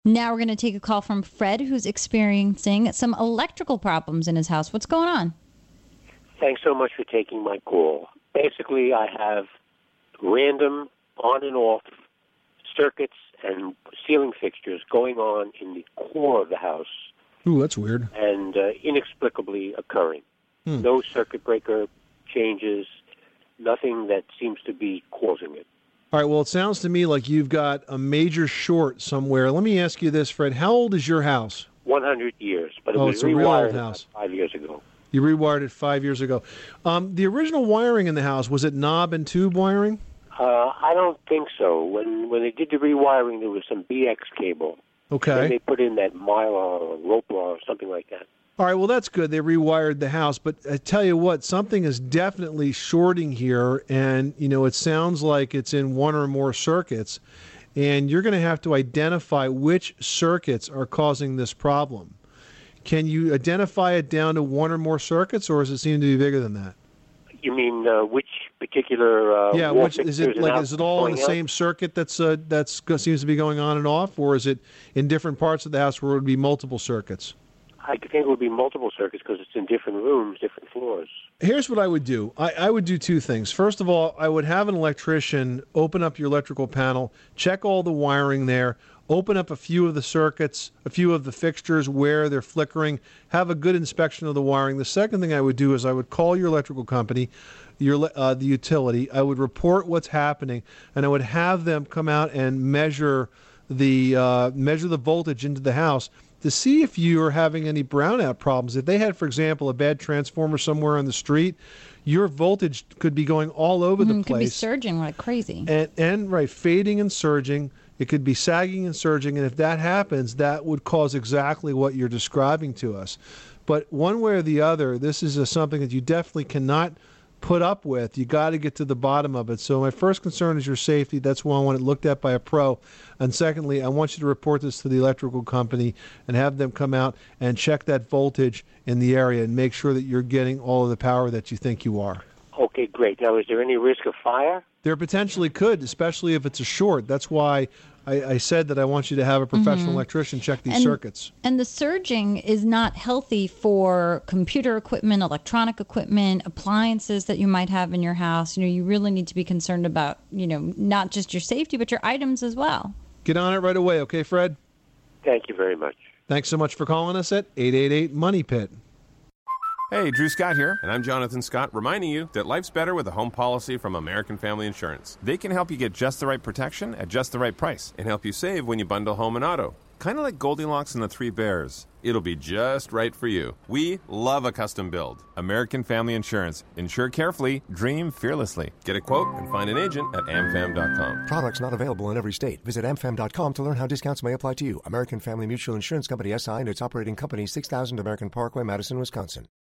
Now we're going to take a call from Fred, who's experiencing some electrical problems in his house. What's going on? Thanks so much for taking my call. Basically, I have random on and off circuits and ceiling fixtures going on in the core of the house. Ooh, that's weird. And inexplicably occurring. No circuit breaker changes, nothing that seems to be causing it. All right, well, it sounds to me like you've got a major short somewhere. Let me ask you this, Fred. How old is your house? 100 years, but it was it's a real old rewired house. 5 years ago. You rewired it 5 years ago. The original wiring in the house, was it knob and tube wiring? I don't think so. When they did the rewiring, there was some BX cable. Okay. Then they put in that Mylar or Roper or something like that. All right, well, that's good. They rewired the house. But I tell you what, something is definitely shorting here, and, it sounds like it's in one or more circuits. And you're going to have to identify which circuits are causing this problem. Can you identify it down to one or more circuits, or does it seem to be bigger than that? You mean which particular? Which is it? Is it all in the same circuit that seems to be going on and off, or is it in different parts of the house where it would be multiple circuits? I think it would be multiple circuits because it's in different rooms, different floors. Here's what I would do. I would do two things. First of all, I would have an electrician open up your electrical panel, check all the wiring there, open up a few of the circuits, a few of the fixtures where they're flickering, have a good inspection of the wiring. The second thing I would do is I would call your electrical company, the utility. I would report what's happening, and I would have them come out and measure the voltage into the house to see if you are having any brownout problems. If they had, for example, a bad transformer somewhere on the street, your voltage could be going all over the place. It could be surging like crazy. And fading and surging. It could be sagging and surging, and if that happens, that would cause exactly what you're describing to us. But one way or the other, this is something that you definitely cannot put up with. You got to get to the bottom of it. So my first concern is your safety. That's why I want it looked at by a pro. And secondly, I want you to report this to the electrical company and have them come out and check that voltage in the area and make sure that you're getting all of the power that you think you are. Okay, great. Now, is there any risk of fire? There potentially could, especially if it's a short. That's why I said that I want you to have a professional electrician check these circuits. And the surging is not healthy for computer equipment, electronic equipment, appliances that you might have in your house. You really need to be concerned about, not just your safety, but your items as well. Get on it right away, okay, Fred? Thank you very much. Thanks so much for calling us at 888-MONEY-PIT. Hey, Drew Scott here, and I'm Jonathan Scott, reminding you that life's better with a home policy from American Family Insurance. They can help you get just the right protection at just the right price and help you save when you bundle home and auto. Kind of like Goldilocks and the Three Bears. It'll be just right for you. We love a custom build. American Family Insurance. Insure carefully, dream fearlessly. Get a quote and find an agent at amfam.com. Products not available in every state. Visit amfam.com to learn how discounts may apply to you. American Family Mutual Insurance Company, SI, and its operating company, 6000 American Parkway, Madison, Wisconsin.